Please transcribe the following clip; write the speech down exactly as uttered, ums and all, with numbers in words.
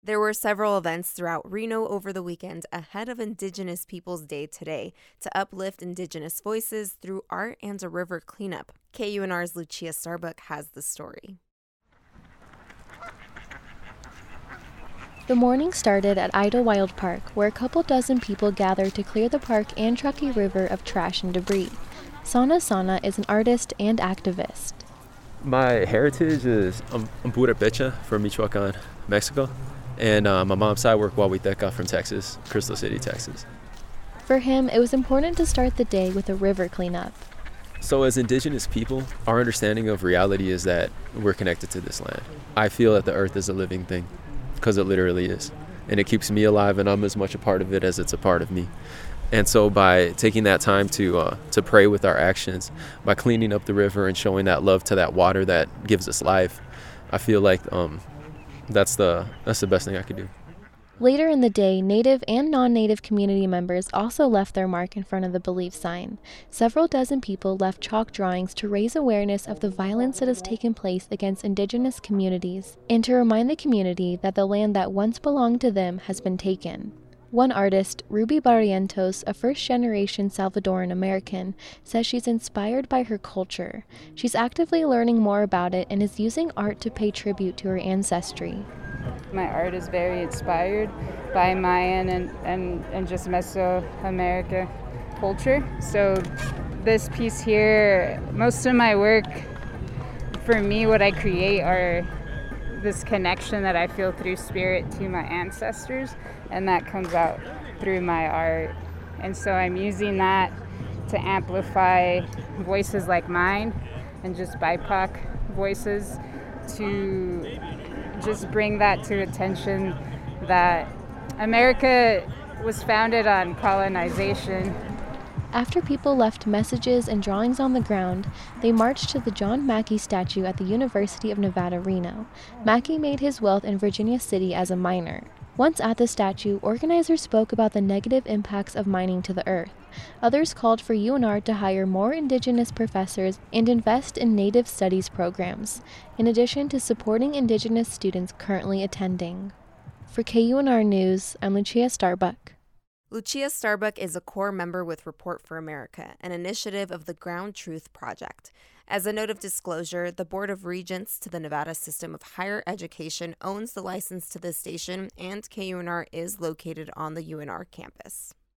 There were several events throughout Reno over the weekend ahead of Indigenous Peoples Day today to uplift Indigenous voices through art and a river cleanup. K U N R's Lucia Starbuck has the story. The morning started at Idlewild Park, where a couple dozen people gathered to clear the park and Truckee River of trash and debris. Sana Sana is an artist and activist. My heritage is I'm, I'm Pura Pecha from Michoacan, Mexico, and uh, my mom's side work Huahuiteca from Texas, Crystal City, Texas. For him, it was important to start the day with a river cleanup. So as Indigenous people, our understanding of reality is that we're connected to this land. I feel that the earth is a living thing, because it literally is. And it keeps me alive, and I'm as much a part of it as it's a part of me. And so by taking that time to uh, to pray with our actions, by cleaning up the river and showing that love to that water that gives us life, I feel like um, that's the that's the best thing I could do. Later in the day, Native and non-Native community members also left their mark in front of the Believe sign. Several dozen people left chalk drawings to raise awareness of the violence that has taken place against Indigenous communities and to remind the community that the land that once belonged to them has been taken. One artist, Ruby Barrientos, a first-generation Salvadoran American, says she's inspired by her culture. She's actively learning more about it and is using art to pay tribute to her ancestry. My art is very inspired by Mayan and, and, and just Mesoamerica culture. So this piece here, most of my work, for me, what I create are this connection that I feel through spirit to my ancestors, and that comes out through my art. And so I'm using that to amplify voices like mine and just B I P O C voices to just bring that to attention that America was founded on colonization. After people left messages and drawings on the ground, they marched to the John Mackey statue at the University of Nevada, Reno. Mackey made his wealth in Virginia City as a miner. Once at the statue, organizers spoke about the negative impacts of mining to the earth. Others called for U N R to hire more Indigenous professors and invest in Native studies programs, in addition to supporting Indigenous students currently attending. For K U N R News, I'm Lucia Starbuck. Lucia Starbuck is a core member with Report for America, an initiative of the Ground Truth Project. As a note of disclosure, the Board of Regents to the Nevada System of Higher Education owns the license to this station, and K U N R is located on the U N R campus.